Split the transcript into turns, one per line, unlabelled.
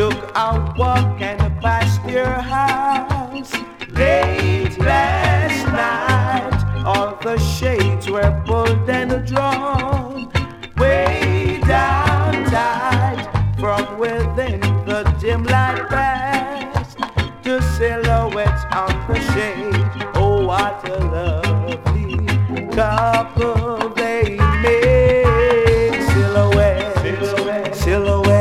took a walk and passed your house late last night. All the shades were pulled and drawn way down tight. From within the dim light past the silhouettes on the shade. Oh, what a lovely couple they made. Silhouette, silhouette, silhouette.